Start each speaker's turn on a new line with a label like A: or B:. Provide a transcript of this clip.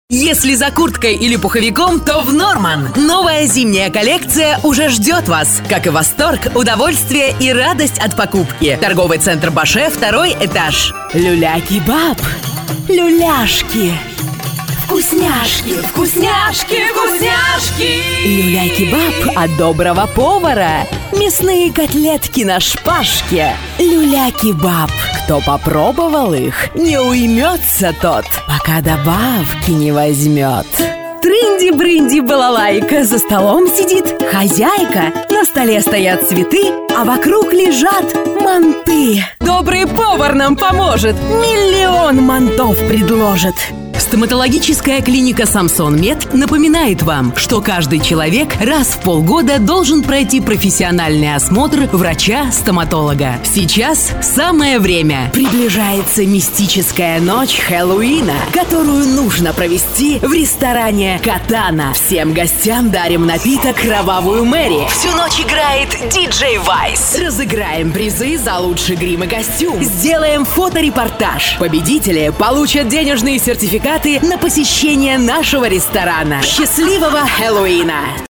A: Если за курткой или пуховиком, то в Норман. Новая зимняя коллекция уже ждет вас. Как и восторг, удовольствие и радость от покупки. Торговый центр Баше, 2-й этаж. Люля-кебаб. Люляшки. Вкусняшки, вкусняшки, вкусняшки! Люля-кебаб от доброго повара. Мясные котлетки на шпажке. Люля-кебаб. Кто попробовал их, не уймется тот, пока добавки не возьмет. Трынди-брынди-балалайка, за столом сидит хозяйка. На столе стоят цветы, а вокруг лежат манты. Добрый повар нам поможет, миллион мантов предложит. Стоматологическая клиника «Самсон Мед» напоминает вам, что каждый человек раз в полгода должен пройти профессиональный осмотр врача-стоматолога. Сейчас самое время. Приближается мистическая ночь Хэллоуина, которую нужно провести в ресторане «Катана». Всем гостям дарим напиток «Кровавую Мэри». Всю ночь играет диджей Вайс. Разыграем призы за лучший грим и костюм. Сделаем фоторепортаж. Победители получат денежные сертификаты на посещение нашего ресторана. Счастливого Хэллоуина!